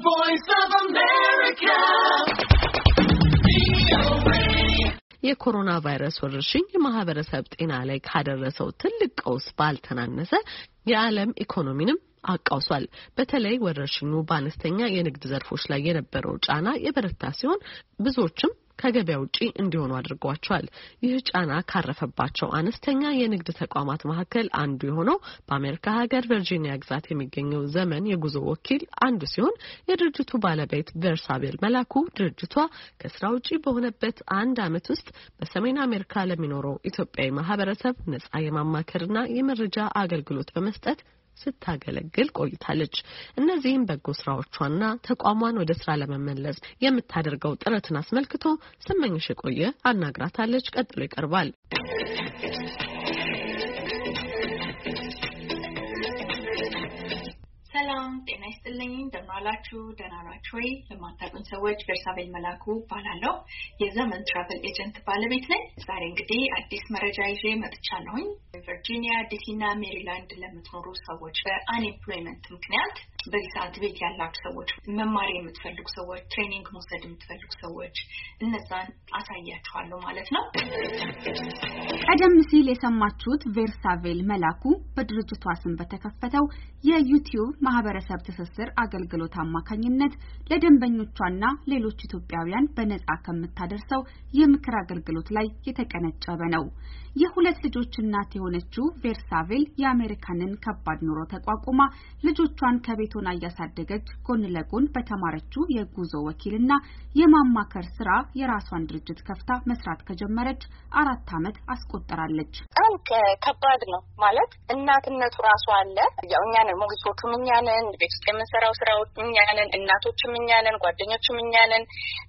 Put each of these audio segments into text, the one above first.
voice of America. የኮሮና ቫይረስ ወረርሽኝ የማህበረሰብ ጤና ላይ ካደረሰው ትልቅ ቀውስ ባልተናነሰ የዓለም ኢኮኖሚንም አቃውሷል። በተለይ ወረርሽኙ በአነስተኛ የንግድ ዘርፎች ላይ የነበረው ጫና የበረታ ሲሆን ብዙዎችም ከገበያ ውጪ እንዲሆኑ አድርጓቸዋል። ይህ ጫና ካረፈባቸው አነስተኛ የንግድ ተቋማት መካከል አንዱ የሆነው በአሜሪካ ሀገር ቨርጂኒያ ግዛት የሚገኘው ዘመን የጉዞ ወኪል አንዱ ሲሆን የድርጅቱ ባለቤት ቨርሳቤል መላኩ ድርጅቷ ከስራ ውጪ በሆነበት አንድ ዓመት ውስጥ በሰሜን አሜሪካ ለሚኖረው ኢትዮጵያዊ ማህበረሰብ ነጻ የማማከርና የመረጃ አገልግሎት በመስጠት ስታገለግል ቆይታለች። እነዚህም በጎ ስራዎቿና ተቋሟን ወደ ስራ ለመመለስ የምታደርገው ጥረትን አስመልክቶ ስመኝሽ ቆየ አናግራታለች። ቀጥሎ ይቀርባል። ሰላም ጤና ይስጥልኝ። እንደምን አላችሁ? ደህና ናችሁ ወይ? ለማታውቁኝ ሰዎች ቨርሳቤል መላኩ እባላለሁ። የዘመን ትራቨል ኤጀንት ባለቤት ነኝ። ዛሬ እንግዲህ አዲስ መረጃ ይዤ መጥቻለሁኝ። ቨርጂኒያ፣ ዲሲና ሜሪላንድ ለምትኖሩ ሰዎች በአንኤምፕሎይመንት ምክንያት በዚህ ሰዓት ቤት ያላችሁ ሰዎች፣ መማር የምትፈልጉ ሰዎች፣ ትሬኒንግ መውሰድ የምትፈልጉ ሰዎች እነዛን አሳያችኋለሁ ማለት ነው። ቀደም ሲል የሰማችሁት ቨርሳቤል መላኩ በድርጅቷ ስም በተከፈተው የዩቲዩብ ማህበረሰብ ትስስር አገልግሎት አማካኝነት ለደንበኞቿና ሌሎች ኢትዮጵያውያን በነጻ ከምታደርሰው የምክር አገልግሎት ላይ የተቀነጨበ ነው። የሁለት ልጆች እናት የሆነችው ቨርሳቤል የአሜሪካንን ከባድ ኑሮ ተቋቁማ ልጆቿን ከቤት ሆና እያሳደገች ጎን ለጎን በተማረችው የጉዞ ወኪልና የማማከር ስራ የራሷን ድርጅት ከፍታ መስራት ከጀመረች 4 ዓመት አስቆጥራለች። ከባድ ነው ማለት እናትነቱ ራሱ አለ። ያው እኛ ነን ሞግዚቶቹም እኛ ነን፣ ቤት ውስጥ የምንሰራው ስራዎች እኛ ነን፣ እናቶችም እኛ ነን፣ ጓደኞችም እኛ ነን፣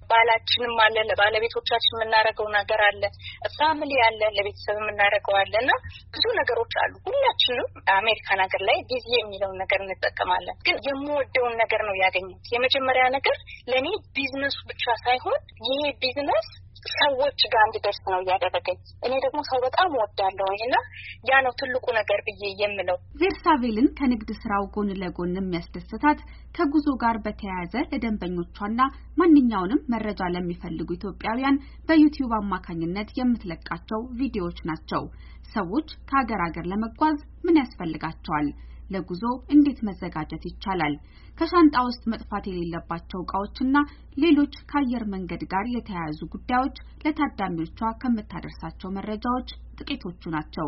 ባላችንም አለ፣ ለባለቤቶቻችን የምናደርገው ነገር አለ፣ ፋሚሊ አለ፣ ለቤተሰብ የምናደርገው አለና ብዙ ነገሮች አሉ። ሁላችንም አሜሪካን ሀገር ላይ ጊዜ የሚለውን ነገር እንጠቀማለን። ግን የምወደውን ነገር ነው ያገኘሁት። የመጀመሪያ ነገር ለኔ ቢዝነሱ ብቻ ሳይሆን ይሄ ቢዝነስ ሰዎች ጋር እንድደርስ ነው ያደረገኝ። እኔ ደግሞ ሰው በጣም ወዳለሁኝና ያ ነው ትልቁ ነገር ብዬ የምለው። ቨርሳቤልን ከንግድ ስራው ጎን ለጎን የሚያስደስታት ከጉዞ ጋር በተያያዘ ለደንበኞቿና ማንኛውንም መረጃ ለሚፈልጉ ኢትዮጵያውያን በዩቲዩብ አማካኝነት የምትለቃቸው ቪዲዮዎች ናቸው። ሰዎች ከሀገር ለመጓዝ ምን ያስፈልጋቸዋል? ለጉዞ እንዴት መዘጋጀት ይቻላል? ከሻንጣ ውስጥ መጥፋት የሌለባቸው ዕቃዎችና ሌሎች ከአየር መንገድ ጋር የተያያዙ ጉዳዮች ለታዳሚዎቿ ከምታደርሳቸው መረጃዎች ጥቂቶቹ ናቸው።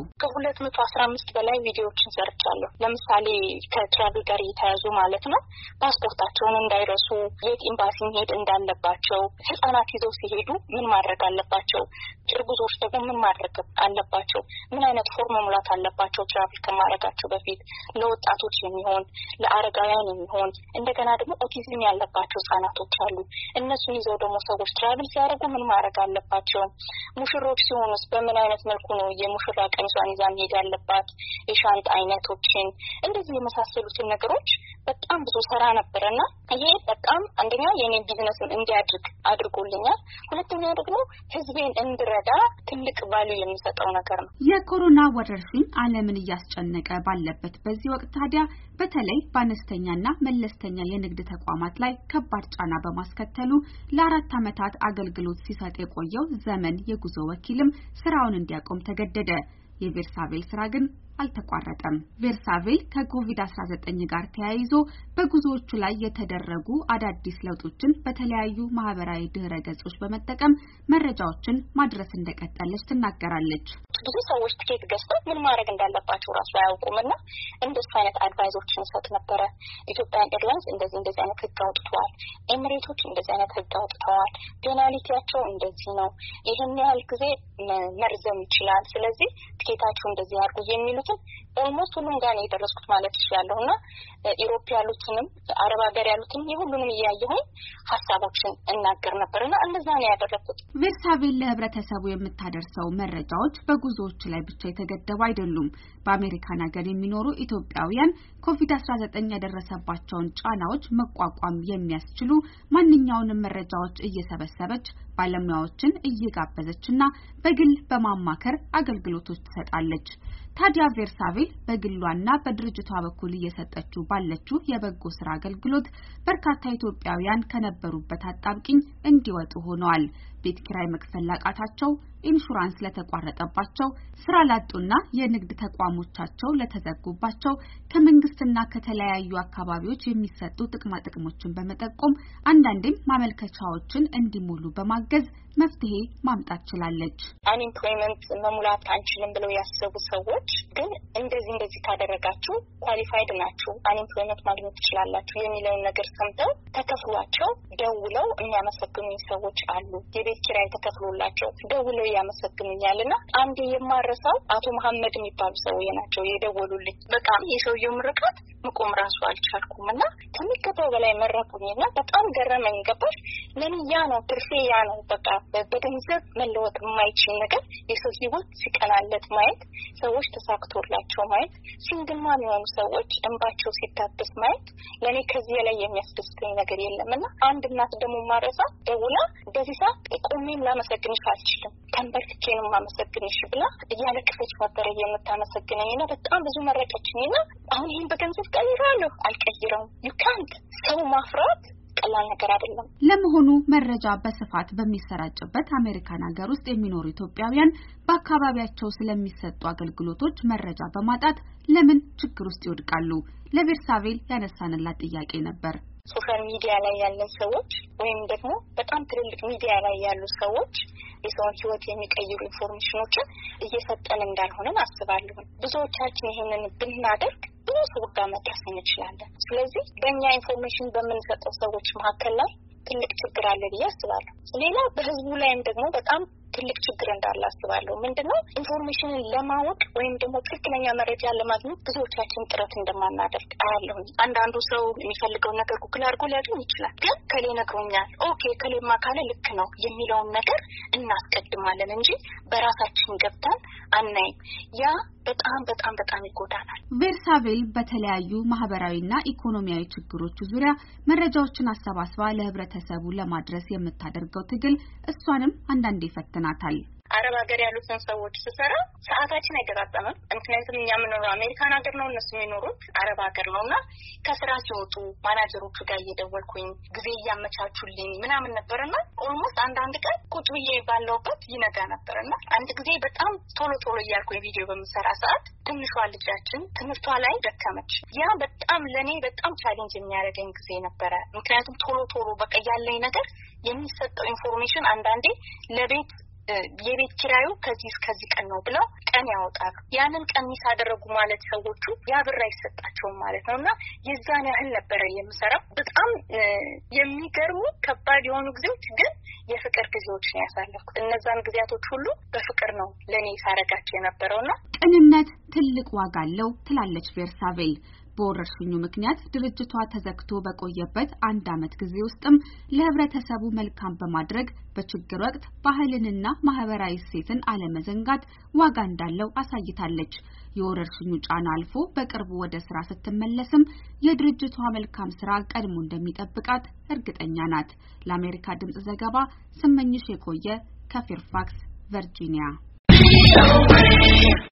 ከ215 በላይ ቪዲዮዎችን ሰርቻለሁ። ለምሳሌ ከትራቭል ጋር የተያያዙ ማለት ነው። ፓስፖርታቸውን እንዳይረሱ፣ የት ኤምባሲ መሄድ እንዳለባቸው፣ ህፃናት ይዘው ሲሄዱ ምን ማድረግ አለባቸው፣ እርጉዞች ደግሞ ምን ማድረግ አለባቸው፣ ምን አይነት ፎርም መሙላት አለባቸው ትራቭል ከማድረጋቸው በፊት፣ ለወጣቶች የሚሆን ለአረጋውያን የሚሆን እንደገና ደግሞ ኦቲዝም ያለባቸው ህፃናቶች አሉ። እነሱን ይዘው ደግሞ ሰዎች ትራቭል ሲያደርጉ ምን ማድረግ አለባቸው፣ ሙሽሮች ሲሆኑስ በምን አይነት መልኩ ነው የሙሽራ ቀሚሷን ይዛ መሄድ ያለባት፣ የሻንጣ አይነቶችን እንደዚህ የመሳሰሉትን ነገሮች በጣም ብዙ ሰራ ነበርና ይሄ በጣም አንደኛ የኔ ቢዝነስ እንዲያድግ አድርጎልኛል። ሁለተኛ ደግሞ ህዝቤን እንድረዳ ትልቅ ቫልዩ የሚሰጠው ነገር ነው። የኮሮና ወረርሽኝ ዓለምን እያስጨነቀ ባለበት በዚህ ወቅት ታዲያ በተለይ በአነስተኛና መለስተኛ የንግድ ተቋማት ላይ ከባድ ጫና በማስከተሉ ለ4 ዓመታት አገልግሎት ሲሰጥ የቆየው ዘመን የጉዞ ወኪልም ስራውን እንዲያቆም ተገደደ። የቨርሳቤል ስራ ግን አልተቋረጠም። ቨርሳቤል ከኮቪድ-19 ጋር ተያይዞ በጉዞዎቹ ላይ የተደረጉ አዳዲስ ለውጦችን በተለያዩ ማህበራዊ ድህረ ገጾች በመጠቀም መረጃዎችን ማድረስ እንደቀጠለች ትናገራለች። ብዙ ሰዎች ትኬት ገዝተው ምን ማድረግ እንዳለባቸው ራሱ አያውቁምና እንደሱ አይነት አድቫይዞችን ሰጥ ነበረ። ኢትዮጵያን ኤርላይንስ እንደዚህ አይነት ህግ አውጥቷል፣ ኤሚሬቶች እንደዚህ አይነት ህግ አውጥተዋል፣ ፔናልቲያቸው እንደዚህ ነው፣ ይሄን ያህል ጊዜ መርዘም ይችላል፣ ስለዚህ ትኬታችሁ እንደዚህ አድርጉ የሚሉትን ኦልሞስት ሁሉም ጋር ነው የደረስኩት ማለት ይችላልውና ኢሮፕ ያሉትንም አረብ ሀገር ያሉትንም የሁሉንም ያየሁኝ ሐሳቦችን እናገር ነበርና እንደዛ ነው ያደረኩት። ቨርሳቤል ለህብረተሰቡ የምታደርሰው መረጃዎች በጉዞዎች ላይ ብቻ የተገደቡ አይደሉም። በአሜሪካን ሀገር የሚኖሩ ኢትዮጵያውያን ኮቪድ-19 ያደረሰባቸውን ጫናዎች መቋቋም የሚያስችሉ ማንኛውንም መረጃዎች እየሰበሰበች ባለሙያዎችን እየጋበዘችና በግል በማማከር አገልግሎቶች ትሰጣለች። ታዲያ ቬርሳቬል በግሏና በድርጅቷ በኩል እየሰጠችው ባለችው የበጎ ስራ አገልግሎት በርካታ ኢትዮጵያውያን ከነበሩበት አጣብቂኝ እንዲወጡ ሆነዋል። ቤት ኪራይ መክፈል ላቃታቸው፣ ኢንሹራንስ ለተቋረጠባቸው፣ ስራ ላጡና የንግድ ተቋሞቻቸው ለተዘጉባቸው ከመንግስትና ከተለያዩ አካባቢዎች የሚሰጡ ጥቅሞችን በመጠቆም አንዳንዴም ማመልከቻዎችን እንዲሞሉ በማገዝ መፍትሄ ማምጣት ችላለች። አንኤምፕሎይመንት መሙላት አንችልም ብለው ያሰቡ ሰዎች ግን እንደዚህ ካደረጋችሁ ኳሊፋይድ ናችሁ፣ አንኤምፕሎይመንት ማግኘት ትችላላችሁ የሚለውን ነገር ሰምተው ተከፍሏቸው ደውለው የሚያመሰግኑኝ ሰዎች አሉ። የቤት ኪራይ ተከፍሎላቸው ደውለው ያመሰግኑኛልና አንዴ የማረሳው አቶ መሐመድ የሚባሉ ሰውዬ ናቸው የደወሉልኝ። በቃ የሰውየው ምርቃት መቆም ራሱ አልቻልኩምና ከሚገባው በላይ መረቁኝና በጣም ገረመኝ። ገባሽ? ለኔ ያ ነው ትርፌ፣ ያ ነው በቃ በገንዘብ መለወጥ የማይችል ነገር የሰው ህይወት ሲቀናለት ማየት፣ ሰዎች ተሳክቶላቸው ማየት፣ ሲንግል ማም የሆኑ ሰዎች እንባቸው ሲታበስ ማየት ለኔ ከዚህ ላይ የሚያስደስተኝ ነገር የለምና አንድ እናት ደግሞ ማረሳ ደውላ በዚህ ሰዓት ቆሜም ላመሰግንሽ አልችልም ተንበርክኬንም ማመሰግንሽ ብላ እያለቀሰች ነበር የምታመሰግነኝና በጣም ብዙ መረቀችኝና አሁን ይሄን በገንዘብ ቀይራለሁ አልቀይረውም። you can't ሰው ማፍራት ቀላል ነገር አይደለም። ለመሆኑ መረጃ በስፋት በሚሰራጭበት አሜሪካን ሀገር ውስጥ የሚኖሩ ኢትዮጵያውያን በአካባቢያቸው ስለሚሰጡ አገልግሎቶች መረጃ በማጣት ለምን ችግር ውስጥ ይወድቃሉ? ለቬርሳቬል ያነሳንላት ጥያቄ ነበር። ሶሻል ሚዲያ ላይ ያለን ሰዎች ወይም ደግሞ በጣም ትልልቅ ሚዲያ ላይ ያሉ ሰዎች የሰውን ህይወት የሚቀይሩ ኢንፎርሜሽኖችን እየሰጠን እንዳልሆነን አስባለሁ። ብዙዎቻችን ይሄንን ብናደርግ ብዙ ሰው ጋር መድረስ እንችላለን። ስለዚህ በእኛ ኢንፎርሜሽን በምንሰጠው ሰዎች መካከል ላይ ትልቅ ችግር አለ ብዬ አስባለሁ። ሌላ በህዝቡ ላይም ደግሞ በጣም ትልቅ ችግር እንዳለ አስባለሁ። ምንድነው ኢንፎርሜሽንን ለማወቅ ወይም ደግሞ ትክክለኛ መረጃ ለማግኘት ብዙዎቻችን ጥረት እንደማናደርግ አያለሁ። አንዳንዱ ሰው የሚፈልገውን ነገር ጉግል አድርጎ ሊያገኝ ይችላል። ግን ከሌ ነግሮኛል፣ ኦኬ ከሌማ ካለ ልክ ነው የሚለውን ነገር እናስቀድማለን እንጂ በራሳችን ገብተን አናይም። ያ በጣም ይጎዳናል። ቬርሳቬል በተለያዩ ማህበራዊና ኢኮኖሚያዊ ችግሮች ዙሪያ መረጃዎችን አሰባስባ ለህብረተሰቡ ለማድረስ የምታደርገው ትግል እሷንም አንዳንዴ ይፈትናታል። አረብ ሀገር ያሉትን ሰዎች ስሰራ ሰዓታችን አይገጣጠምም። ምክንያቱም እኛ የምንኖረው አሜሪካን ሀገር ነው፣ እነሱ የሚኖሩት አረብ ሀገር ነውና ከስራ ሲወጡ ማናጀሮቹ ጋር እየደወልኩኝ ጊዜ እያመቻቹልኝ ምናምን ነበርና ኦልሞስት አንዳንድ ቀን ቁጭ ብዬ ባለውበት ይነጋ ነበርና አንድ ጊዜ በጣም ቶሎ እያልኩኝ ቪዲዮ በምሰራ ሰዓት ትንሿ ልጃችን ትምህርቷ ላይ ደከመች። ያ በጣም ለኔ በጣም ቻሌንጅ የሚያደርገኝ ጊዜ ነበረ። ምክንያቱም ቶሎ በቃ ያለኝ ነገር የሚሰጠው ኢንፎርሜሽን አንዳንዴ ለቤት የቤት ኪራዩ ከዚህ ቀን ነው ብለው ቀን ያወጣሉ። ያንን ቀን ሚሳደረጉ ማለት ሰዎቹ ያ ብር አይሰጣቸውም ማለት ነውና የዛን ያህል ነበር የምሰራው። በጣም የሚገርሙ ከባድ የሆኑ ጊዜዎች ግን የፍቅር ጊዜዎች ነው ያሳለፍኩት። እነዛን ጊዜያቶች ሁሉ በፍቅር ነው ለኔ ሳረጋቸው የነበረውና ቅንነት ትልቅ ዋጋ አለው ትላለች ቬርሳቬል። በወረርሽኙ ምክንያት ድርጅቷ ተዘግቶ በቆየበት 1 ዓመት ጊዜ ውስጥም ለህብረተሰቡ መልካም በማድረግ በችግር ወቅት ባህልንና ማህበራዊ እሴትን አለመዘንጋት ዋጋ እንዳለው አሳይታለች። የወረርሽኙ ጫና አልፎ በቅርቡ ወደ ስራ ስትመለስም የድርጅቷ መልካም ስራ ቀድሞ እንደሚጠብቃት እርግጠኛ ናት። ለአሜሪካ ድምጽ ዘገባ ስመኝሽ የቆየ ከፌርፋክስ ቨርጂኒያ።